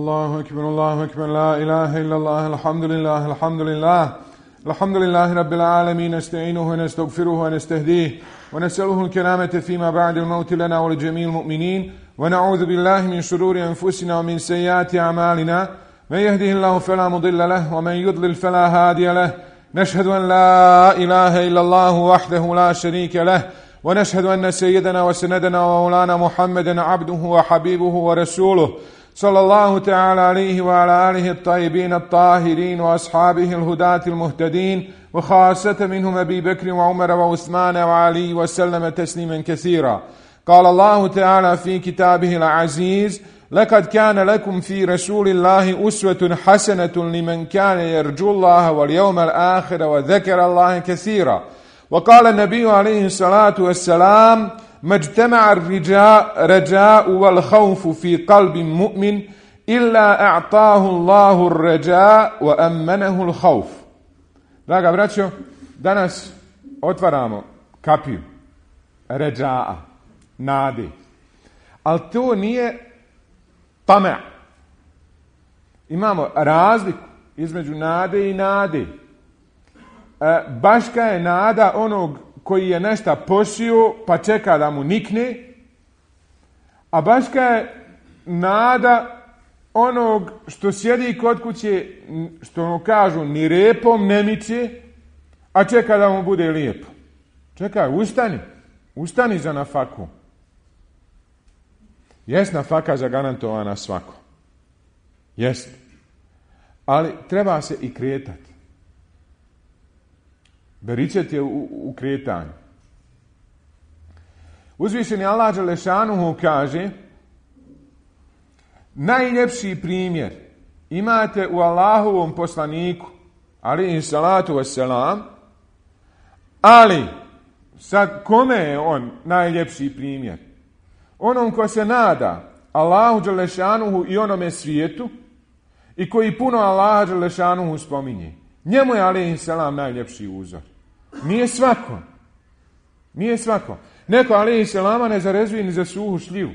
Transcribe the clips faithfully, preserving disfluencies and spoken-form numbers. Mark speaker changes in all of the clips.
Speaker 1: الله أكبر الله أكبر لا إله إلا الله الحمد لله الحمد لله الحمد لله رب العالمين نستعينه ونستغفره ونستهديه ونسأله الكرامة فيما بعد الموت لنا ولجميع المؤمنين ونعوذ بالله من شرور أنفسنا ومن سيئات أعمالنا من يهده الله فلا مضل له ومن يضلل فلا هادي له نشهد أن لا إله إلا الله وحده لا شريك له ونشهد أن سيدنا وسندنا ومولانا محمدا عبده وحبيبه ورسوله صلى الله تعالى عليه وعلى آله الطيبين الطاهرين وأصحابه الهداة المهتدين وخاصة منهم أبي بكر وعمر وعثمان وعلي وسلم تسليما كثيرا. قال الله تعالى في كتابه العزيز: لقد كان لكم في رسول الله أسوة حسنة لمن كان يرجو الله واليوم الآخر وذكر الله كثيرا. وقال النبي عليه الصلاة والسلام: ما اجتمع الرجاء رجاء والخوف في قلب مؤمن إلا أعطاه الله الرجاء وأمنه الخوف. Draga braćo, danas otvaramo kapiju ređa'a, nade. Ali to nije tama. Imamo razliku između nade i nade. E, baška je nada onog koji je nešto posio pa čeka da mu nikne, a baška je nada onog što sjedi kod kuće, što mu kažu ni repom ne miče, a čeka da mu bude lijepo. Čekaj, ustani, ustani za nafaku. Jest nafaka zagarantovana svako. Jest. Ali treba se i kretati. Beričet je u, u kretanju. Uzvišeni Allah Đelešanuhu kaže: najljepši primjer imate u Allahovom poslaniku alejhi salatu vesselam, ali sad kome je on najljepši primjer? Onom ko se nada Allahu Đelešanuhu i onome svijetu i koji puno Allaha Đelešanuhu spominje. Njemu je alejhi salam najljepši uzor. Nije svako. Nije svako. Neko alejhi salama ne zarezuje ni za suhu šljivu.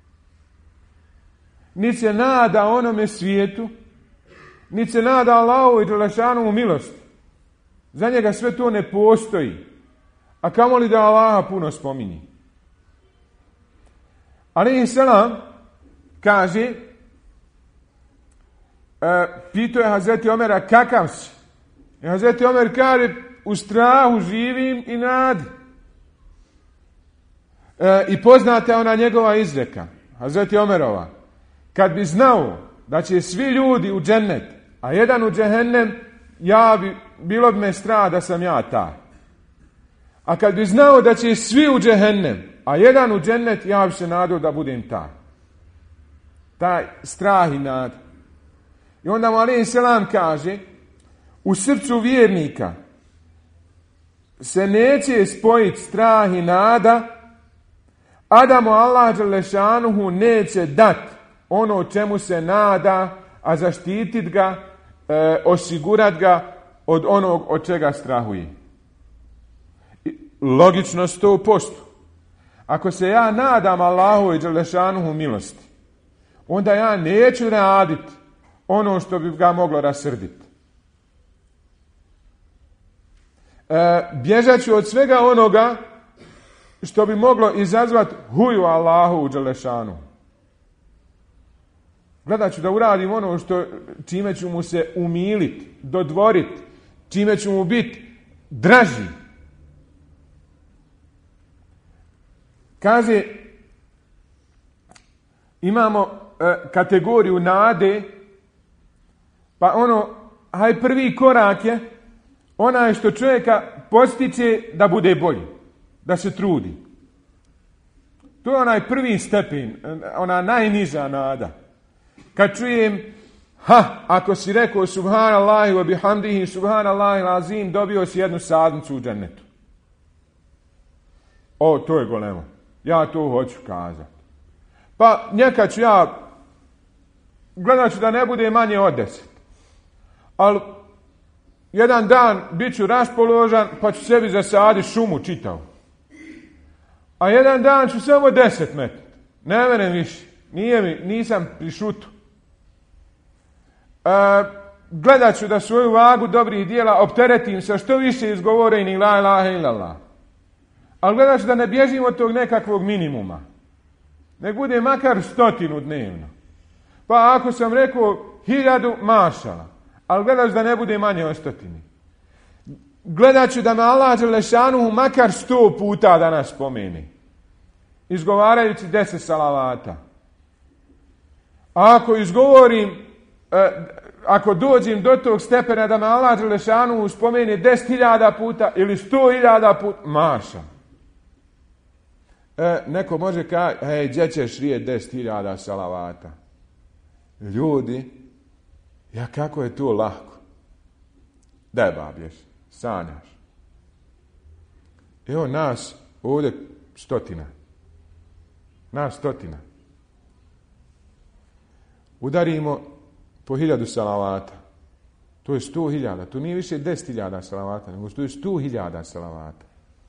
Speaker 1: Ni se nada onome svijetu, ni se nada Allahu i Đelešanu milosti. Za njega sve to ne postoji. A kamoli da Allaha puno spominje. Alejhi salam kaže, e, pitao je Hazreti Omera: kakav si? I Hazreti Omer kaže: u strahu živim i nadi. E, I poznata je ona njegova izreka, Hazreti Omerova: kad bi znao da će svi ljudi u džennet, a jedan u džehennem, ja bi, bilo bi me strah da sam ja taj. A kad bi znao da će svi u džehennem, a jedan u džennet, ja bi se nadao da budem taj. Taj strah i nada. I onda mu alejhi selam kaže: u srcu vjernika se neće spojiti strah i nada, a da mu Allah Đelešanuhu neće dati ono čemu se nada, a zaštitit ga, e, osigurat ga od onog od čega strahuje. I logično sto posto. Ako se ja nadam Allahu i Đelešanuhu milosti, onda ja neću raditi ono što bi ga moglo rasrditi. E, bježat ću od svega onoga što bi moglo izazvati huju Allahu u Đelešanu. Gledat ću da uradim ono što, čime ću mu se umiliti, dodvoriti, čime ću mu biti draži. Kaže, imamo e, kategoriju nade, pa ono, haj prvi korak je onaj što čovjeka postiče da bude bolji, da se trudi. To je onaj prvi stepen, ona najniža nada. Kad čujem, ha, ako si rekao subhanallahi wa bihamdihi subhanallahi lazim, dobio si jednu sadnicu u džennetu. O, to je golemo. Ja to hoću kazati. Pa njeka ću ja, gledat ću da ne bude manje od deset. Ali jedan dan bit ću raspoložan, pa ću sebi zasaditi šumu čitavu. A jedan dan ću samo deset metati. Ne menem više. Nije mi, nisam pri šutu. gledat ću da svoju vagu dobrih dijela opteretim sa što više izgovorenih la ilaha illallah. Ali gledat ću da ne bježim od tog nekakvog minimuma. Nek bude makar stotinu dnevno. Pa ako sam rekao hiljadu, mašala. Ali gledat ću da ne bude manje od stotini. Gledat ću da me Allah dželešanuhu makar sto puta danas spomeni. Izgovarajući deset salavata. A ako izgovorim, eh, ako dođem do tog stepena da me Allah dželešanuhu spomeni deset hiljada puta ili sto hiljada puta, maša. E, neko može kaži, hej, gdje ćeš riječ deset hiljada salavata? Ljudi, ja kako je to lahko? Daj bablješ, sanjaš. Evo nas ovdje stotina. Nas stotina. Udarimo po hiljadu salavata. To je sto hiljada. To nije više deset hiljada salavata, nego to je sto hiljada salavata.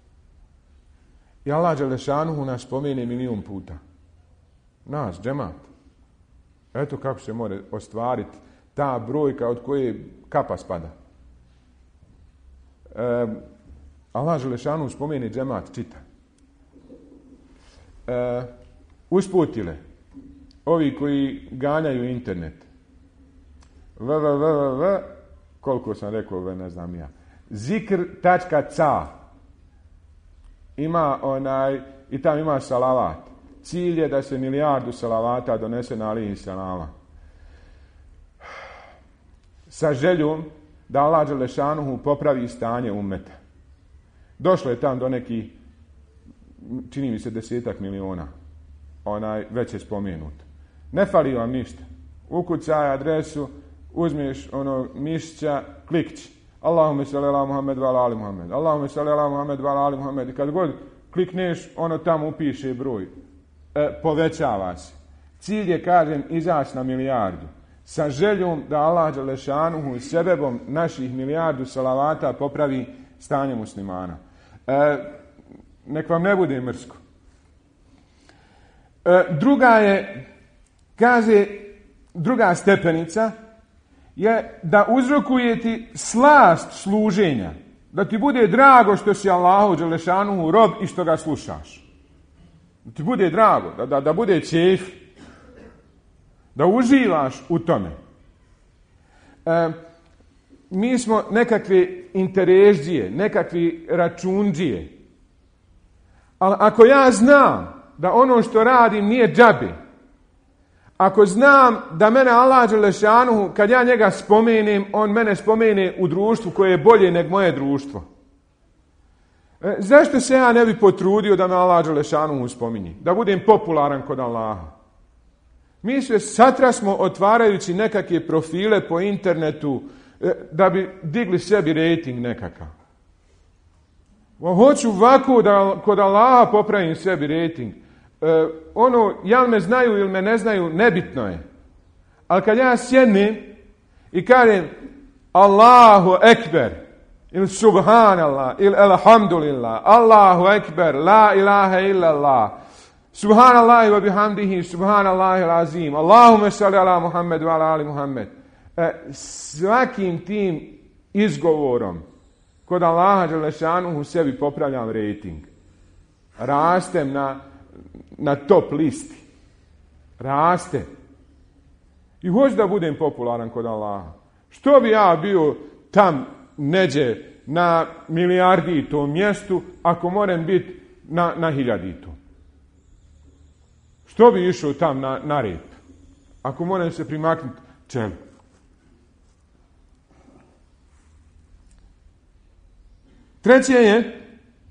Speaker 1: I Allah dželešanuhu nas spomene milijun puta. Nas, džemat. Eto kako se može ostvariti ta brojka od koje kapa spada. E, Allah dželešanuhu spomene džemat, čita. E, usputile, ovi koji ganjaju internet. www, koliko sam rekao, ne znam ja. zikr tačka ca ima onaj, i tam ima salavat. Cilj je da se milijardu salavata donese na alihi salama. Sa željom da Allah dželešanuhu popravi stanje ummeta. Došlo je tam do nekih, čini mi se desetak miliona. Onaj već je spomenut. Ne fali vam ništa. Ukucaj adresu, uzmeš ono mišića, klikći. Allahumme salli ala Muhammed wa ala ali Muhammed. Allahumme salli ala Muhammed wa ala ali Muhammed. I kad god klikneš, ono tamo upiše broj. E, povećava se. Cilj je, kažem, izaći na milijardu. Sa željom da Allah dželešanuhu sebebom naših milijardu salavata popravi stanje muslimana. E, nek vam ne bude mrsko. E, druga je, kaže, druga stepenica je da uzrokuje ti slast služenja. Da ti bude drago što si Allahu dželešanuhu rob i što ga slušaš. Da ti bude drago, da, da, da bude čef. Da uživaš u tome. E, mi smo nekakve interesđije, nekakvi računđije. Ali ako ja znam da ono što radim nije džabe, ako znam da mene Allah dželešanuhu, kad ja njega spomenem, on mene spomene u društvu koje je bolje nego moje društvo. E, zašto se ja ne bi potrudio da me Allah dželešanuhu spominje? Da budem popularan kod Allaha. Mi se satrasmo otvarajući nekakve profile po internetu e, da bi digli sebi rating nekakav. O, hoću ovako da kod Allaha popravim sebi rating. E, ono, jel me znaju ili me ne znaju, nebitno je. Ali kad ja sjednem i kažem Allahu ekber, ili subhanallah, ili alhamdulillah, Allahu ekber, la ilaha illallah, subhanallahi wa bihamdihi, subhanallahi al-azim, Allahumme salli ala Muhammed wa ala ali Muhammed. E, svakim tim izgovorom kod Allaha dželešanuhu sebi popravljam rating. Rastem na na top listi. Raste. I hoću da budem popularan kod Allaha. Što bi ja bio tam neđe na milijarditom mjestu ako moram biti na, na hiljaditom? Što bi išao tam na, na rep? Ako moram se primaknuti čelu? Treće je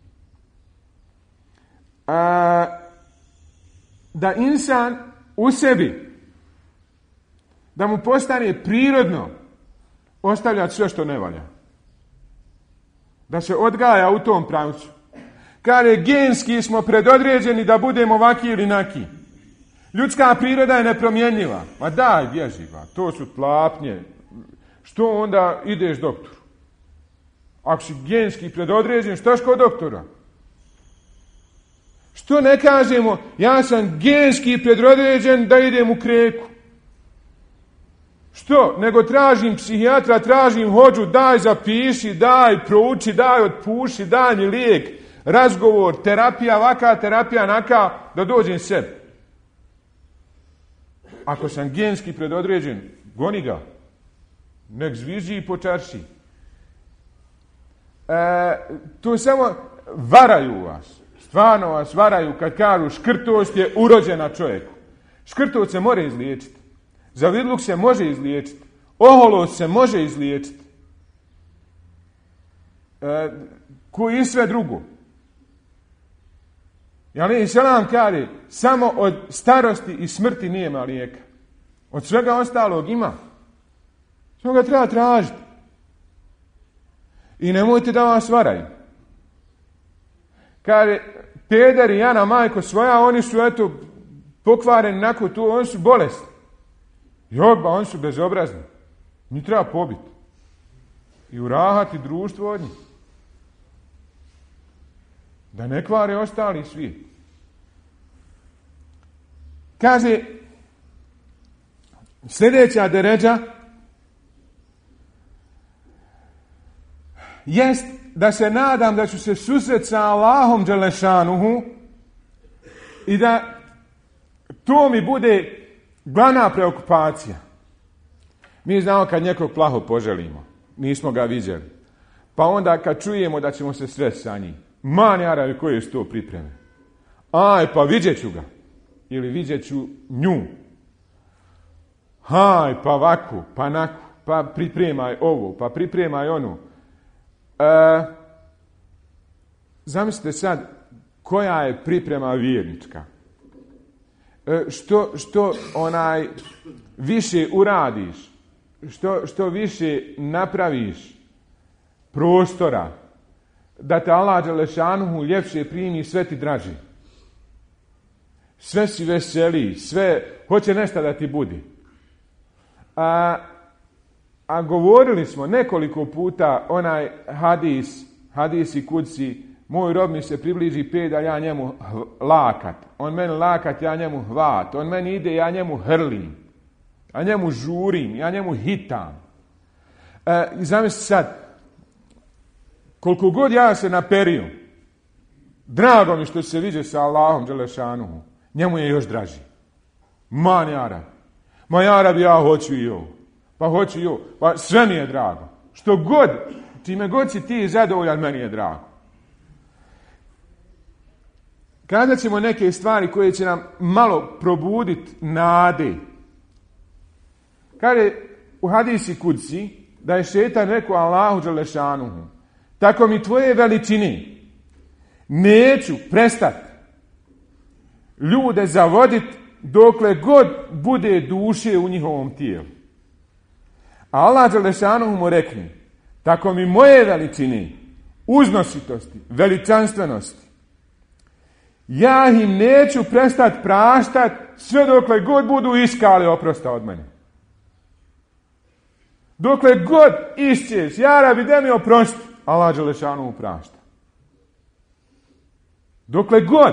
Speaker 1: a, da insan u sebi, da mu postane prirodno ostavljati sve što ne valja. Da se odgaja u tom pravcu. Kaže, genski smo predodređeni da budemo ovaki ili naki. Ljudska priroda je nepromjenjiva. Ma daj, bježi, ba. To su tlapnje. Što onda ideš doktoru? Ako si genski predodređen, štoš kod doktora? Što ne kažemo, ja sam genski predodređen da idem u kreku? Što? Nego tražim psihijatra, tražim hođu, daj zapiši, daj prouči, daj otpuši, daj mi lijek, razgovor, terapija, vaka, terapija, naka, da dođem sebi. Ako sam genski predodređen, goni ga. Nek zviži i počarši. E, tu samo varaju vas. Stvarno vas varaju kad kažu škrtost je urođena čovjeku. Škrtost se može izliječiti. Zavidluk se može izliječiti. Oholost se može izliječiti. E, koji i sve drugo. Jali selam kaže, samo od starosti i smrti nema lijeka. Od svega ostalog ima. Samo ga treba tražiti. I nemojte da vas varaju. Kaže, Peder i Jana, majko svoja, oni su eto pokvareni nakon tu, oni su bolesni. Jogba, oni su bezobrazni. Njih treba pobiti. I urahati društvo od njih. Da ne kvare ostali svi. Kaže, sljedeća deređa jest da se nadam da ću se susret sa Allahom Đelešanuhu i da to mi bude glavna preokupacija. Mi znamo kad nekog plaho poželimo, nismo ga vidjeli. Pa onda kad čujemo da ćemo se sresti sa njim, man jaravi koje su to pripreme. Aj, pa vidjet ću ga. Ili vidjet ću nju. Haj, pa vaku, pa naku, pa pripremaj ovo, pa pripremaj ono. E, zamislite sad koja je priprema vjernička. E, što, što onaj više uradiš, što, što više napraviš prostora da te Allah Đelešanuhu ljepše primi, sve ti draži. Sve si veseli, sve hoće nešto da ti budi. A, a govorili smo nekoliko puta onaj hadis, hadis i kudsi, moj rob mi se približi pedalj, ja njemu lakat. On meni lakat, ja njemu hvat. On meni ide, ja njemu hrlim. Ja njemu žurim, ja njemu hitam. E, I zamisli sad, koliko god ja se naperio, drago mi što se viđe sa Allahom Đelešanuhu, njemu je još draži. Man jara. Ma jara bi ja hoću i ovo. Pa hoću i ovo. Pa sve mi je drago. Što god, čime god si ti zadovoljan, meni je drago. Kada ćemo neke stvari koje će nam malo probuditi nade. Kaže u hadisi kudsi da je šetan rekao Allahu Đelešanuhu, tako mi tvoje veličine neću prestati ljude zavoditi dokle god bude duše u njihovom tijelu. A Allah Đelešanuhu mu rekne, tako mi moje veličine, uznositosti, veličanstvenosti, ja im neću prestati praštati sve dokle god budu iskali oprosta od mene. Dokle god išćeš, ja rabi da mi oprosti, Allah Đelešanuhu prašta. Dokle god.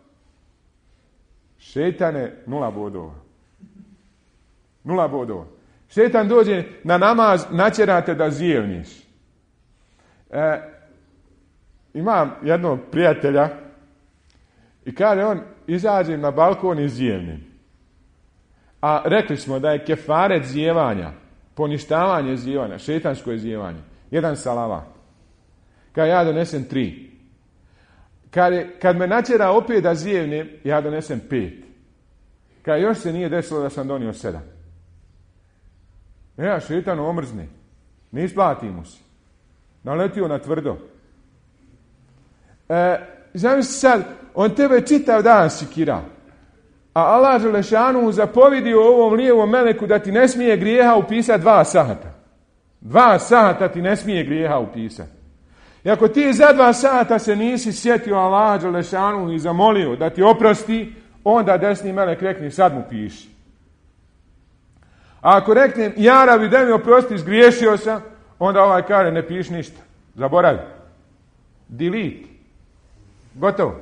Speaker 1: Šetane nula bodova. Nula bodova. Šetan dođe na namaz, načerate da zijevniš. E, imam jednog prijatelja i kaže on, izađem na balkon i zijevnim. A rekli smo da je kefaret zijevanja, poništavanje zijevanja, šetansko je zijevanje, jedan salavat. Kad ja donesem tri. Kad, je, kad me načera opet da zijevnim, ja donesem pet. Kad još se nije desilo da sam donio sedam. Ja, šetan omrzne. Ne isplati mu se. Naletio na tvrdo. E, zamisli sad, on tebe čitav dan sikira. A Allah Đelešanuhu zapovidio ovom lijevom meleku da ti ne smije grijeha upisati dva sata. Dva sata ti ne smije grijeha upisati. I ako ti za dva sata se nisi sjetio Allaha Đelešanuhu i zamolio da ti oprosti, onda desni melek rekne sad mu piši. A ako reknem ja rabi da mi oprosti, zgriješio sam, onda ovaj kaže ne piši ništa. Zaboravi. Delete. Gotovo.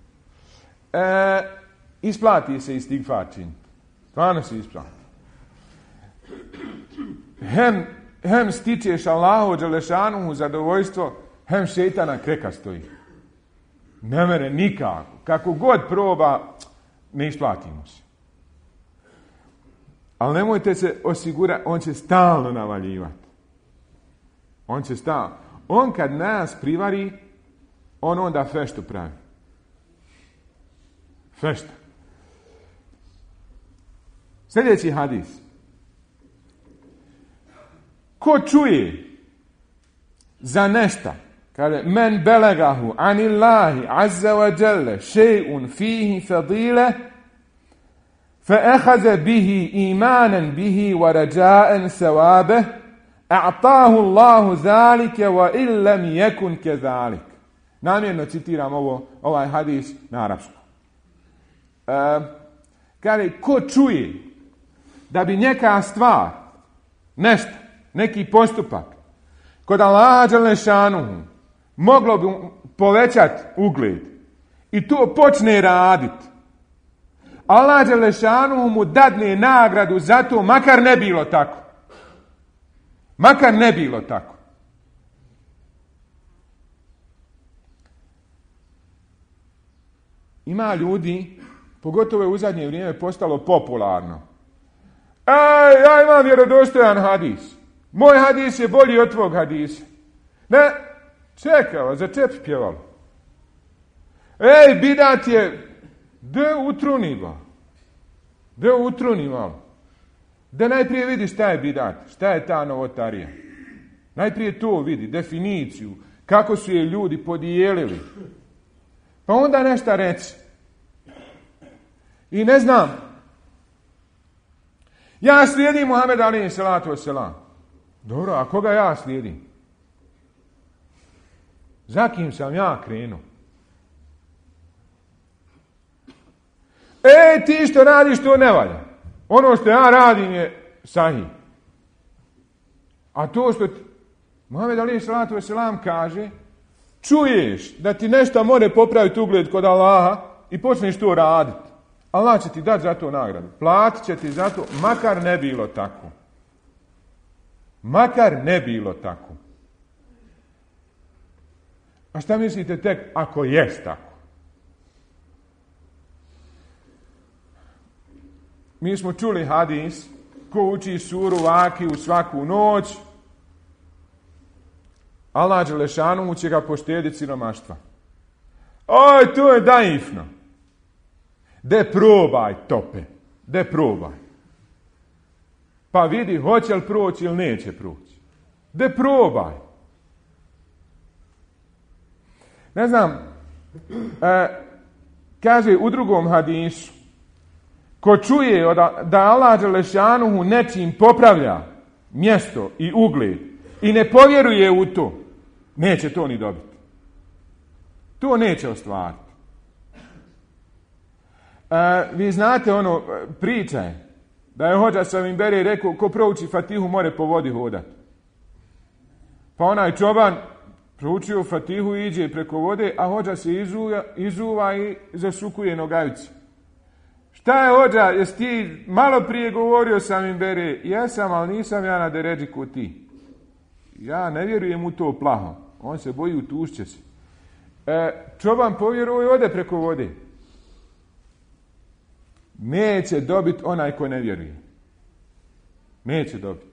Speaker 1: E, isplati se istigfar činiti. Stvarno se isplati. hem, hem stičeš Allahu dželešanuhu zadovoljstvo, hem šejtana kreka stoji. Ne mere nikako. Kako god proba, ne isplatimo se. Ali nemojte se osigurati, on će stalno navaljivati. On će stalno. On kad nas privari, on onda feštu pravi. Fešta. Sljedeći hadis. Ko čuje za nešta, kaže, men belegahu anillahi azza wa jalla še'un fihi fadile, fa ehaze bihi imanan bihi wa rađaen sevabe, a'tahu Allahu zalike wa illam yakun kezalik. Namjerno citiram ovo, ovaj hadis na arapsku. E, kaže, ko čuje da bi neka stvar, nešto, neki postupak, kod Allaha dželešanuhu moglo bi povećati ugled i to počne raditi, Allah dželešanuhu mu dadne nagradu za to, makar ne bilo tako. Makar ne bilo tako. Ima ljudi, pogotovo je u zadnje vrijeme postalo popularno. Ej, ja imam vjerodostojan hadis. Moj hadis je bolji od tvog hadisa. Ne, čekao, za čep pjevalo. Ej, bidat je, de utruni ba. De utruni malo. Da najprije vidi šta je bidat, šta je ta novotarija. Najprije to vidi, definiciju, kako su je ljudi podijelili. Pa onda nešto reći. I ne znam, ja slijedim Muhammed alejhi salatu vesselam. Dobro, a koga ja slijedim? Za kim sam ja krenuo? E, ti što radiš, to ne valja. Ono što ja radim je sahih. A to što ti, Muhammed alejhi salatu vesselam kaže, čuješ da ti nešto more popraviti ugled kod Allaha i počneš to raditi. Allah će ti dati za to nagradu. Platit će ti za to, makar ne bilo tako. Makar ne bilo tako. A šta mislite tek ako jest tako? Mi smo čuli hadis, ko uči suru Vakiju svaku noć, Allah dželešanuhu će ga poštediti siromaštva. Oj, to je daifno. De probaj, tope. De probaj. Pa vidi, hoće li proći ili neće proći. De probaj. Ne znam, e, kaže u drugom hadisu, ko čuje da Allah dželešanuhu nečim popravlja mjesto i ugled i ne povjeruje u to, neće to ni dobiti. To neće ostvariti. E, vi znate ono, priča je, da je hođa sa Minberi rekao, ko prouči Fatihu more po vodi hodati. Pa onaj čoban proučio Fatihu i iđe preko vode, a hođa se izuva, izuva i zasukuje nogavice. Šta je hođa, jesi ti malo prije govorio sa Minberi? Jesam, ali nisam ja na deređi ko ti. Ja ne vjerujem u to plaho. On se boji, utušće se. E, čoban povjeruje i ode preko vode. Neće dobiti onaj ko ne vjeruje. Neće dobiti.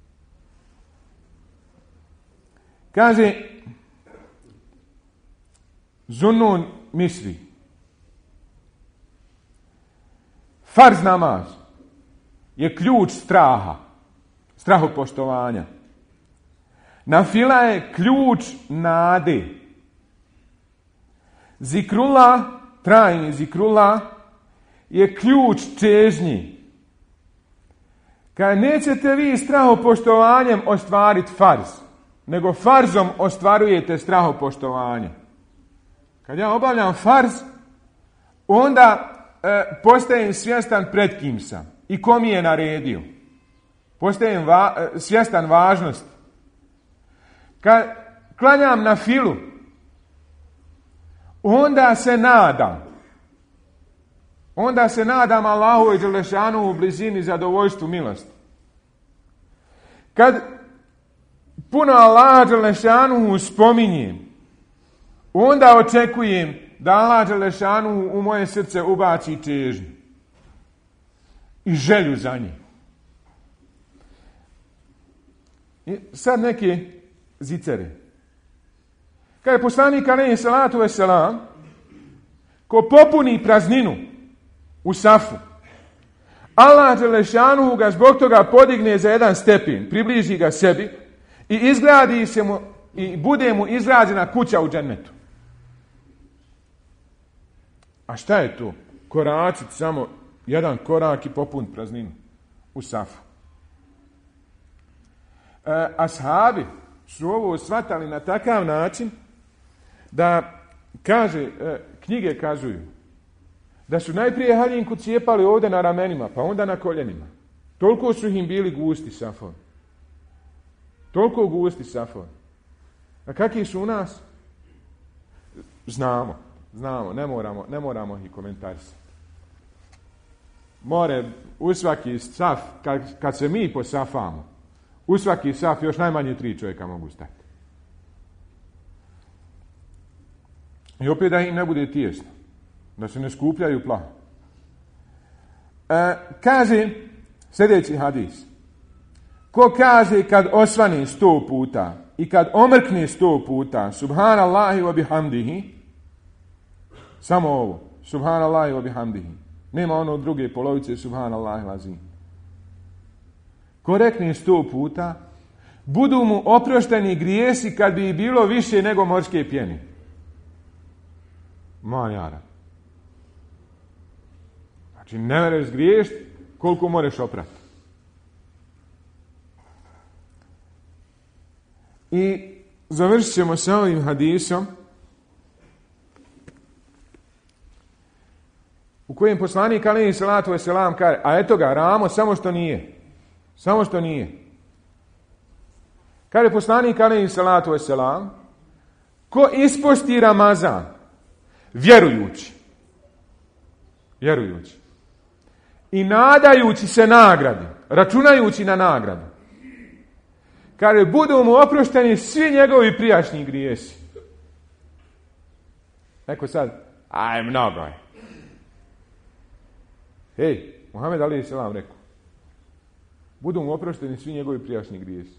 Speaker 1: Kaže Zunnun Misri, farz namaz je ključ straha, strahopoštovanja. Nafila je ključ nade. Zikrullah, trajni zikrullah, je ključ čežnji. Kad nećete vi strahopoštovanjem ostvariti farz, nego farzom ostvarujete strahopoštovanje. Kad ja obavljam farz, onda e, postajem svjestan pred kim sam i ko mi je naredio. Postajem va, e, svjestan važnosti. Kad klanjam na filu, onda se nadam. Onda se nadam Allahu i dželešanuhu u blizini zadovoljstvu milosti. kad puno Allah Đelešanuhu spominjem, onda očekujem da Allah Đelešanuhu u moje srce ubaci težnju i želju za njim. I sad neke zicere. Kad je poslanik alejhi salatu vesselam, ko popuni prazninu u safu, Allah Đelešanuhu ga zbog toga podigne za jedan stepen, približi ga sebi i izgradi se mu i bude mu izgrađena kuća u džennetu. A šta je to? Koračit samo jedan korak i popun prazninu u safu. E, ashabi su ovo shvatali na takav način da, kaže, e, knjige kazuju da su najprije haljinku cijepali ovdje na ramenima, pa onda na koljenima. Toliko su im bili gusti safovi. Toliko gusti safovi. A kakvi su u nas? Znamo, znamo, ne moramo, ne moramo ih komentarisati. More, u svaki saf, kad, kad se mi posafamo, u svaki saf još najmanje tri čovjeka mogu stati. I opet da im ne bude tijesno. Da se ne skupljaju plah. E, kaže sljedeći hadis. Ko kaže kad osvane sto puta i kad omrkne sto puta subhanallahi wa bihamdihi, samo ovo, subhanallahi wa bihamdihi. Nema ono druge polovice subhanallahi lazim. Ko rekne sto puta, budu mu oprošteni grijesi kad bi bilo više nego morske pjene. Manjara. Znači, ne mereš griješiti koliko možeš oprati. I završit ćemo sa ovim hadisom u kojem poslanik alejhi salatu vesselam kaže, a eto ga, ramo, samo što nije. Samo što nije. Kaže poslanik alejhi salatu vesselam, ko isposti Ramazan vjerujući, vjerujući i nadajući se nagradi, računajući na nagradu, kaže, budu mu oprošteni svi njegovi prijašnji grijesi. Neko sad, aj, mnogo je. Hej, Muhammed alejhi selam rekao, budu mu oprošteni svi njegovi prijašnji grijesi.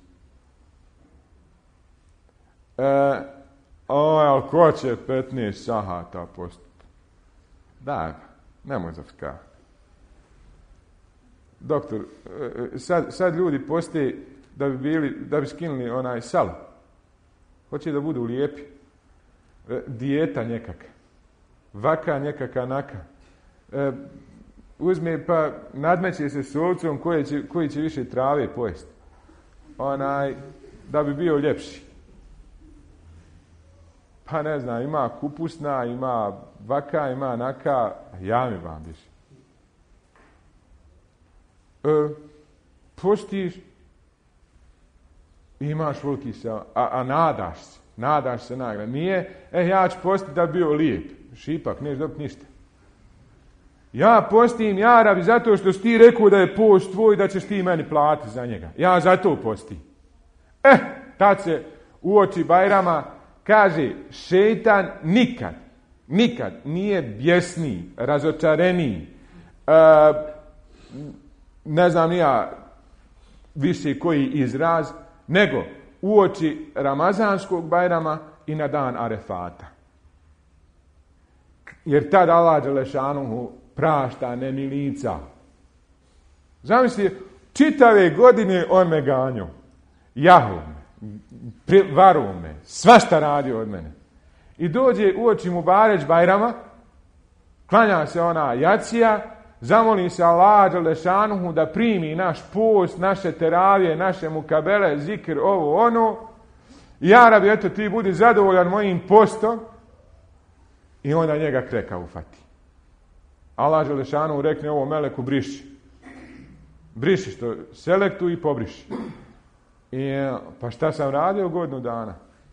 Speaker 1: E, oj, ali ko će petnaest sahata postati? Da, nemoj zafrkavati. Doktor, sad, sad ljudi postoje da bi bili, da bi skinuli onaj salo. Hoće da budu lijepi. E, dijeta nekaka. Vaka nekaka naka. E, uzme pa nadmeće se s ovcom koji će, koji će više trave pojesti. Onaj, da bi bio ljepši. Pa ne znam, ima kupusna, ima vaka, ima naka, ja mi vam više. E, postiš, imaš volki se, a, a nadaš se, nadaš se nagrad. Nije, e, ja ću postiti da bi bio lijep. Šipak, neš dobiti ništa. Ja postim, ja rabi, zato što si ti rekao da je post tvoj, da ćeš ti meni platiti za njega. Ja zato postim. Eh, tad se uoči Bajrama kaže, šeitan nikad, nikad nije bjesniji, razočareniji, uh, ne znam ja više koji izraz, nego uoči Ramazanskog Bajrama i na dan Arefata. Jer tad Allah Đelešanuhu prašta nemilica. Zamisli, čitave godine on me ganjao. Jahu me, varu me, svašta radio od mene. I dođe uoči mu Bareć Bajrama, klanja se ona jacija, zamoli se Allah Đelešanuhu da primi naš post, naše teravije, naše mukabele, zikr, ovo, ono. I ja rabi, eto, ti budi zadovoljan mojim postom. I onda njega kreka ufati. Allah Đelešanuhu rekne ovo meleku, briši. Briši što selektu i pobriši. I, pa šta sam radio godinu dana?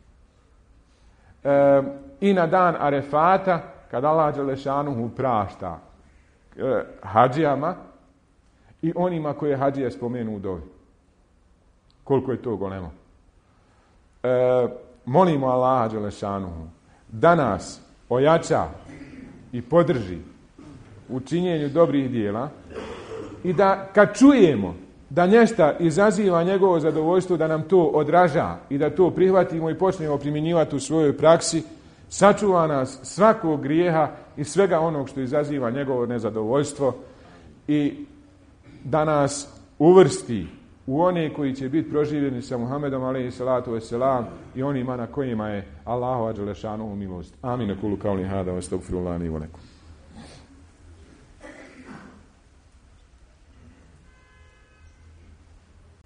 Speaker 1: E, I na dan Arefata, kad Allah Đelešanuhu prašta e, hađijama i onima koje hađije spomenu u dovi. Koliko je to golemo. E, molimo Allaha dželešanuhu da nas ojača i podrži u činjenju dobrih dijela i da kad čujemo da nešto izaziva njegovo zadovoljstvo, da nam to odraža i da to prihvatimo i počnemo primjenjivati u svojoj praksi, sačuva nas svakog grijeha i svega onog što izaziva njegovo nezadovoljstvo i da nas uvrsti u one koji će biti proživljeni sa Muhammedom alejhi salatu vesselam i onima na kojima je Allahu dželešanuhu milost. Amin. Kulu kauli hada, astagfirullah li wa lakum.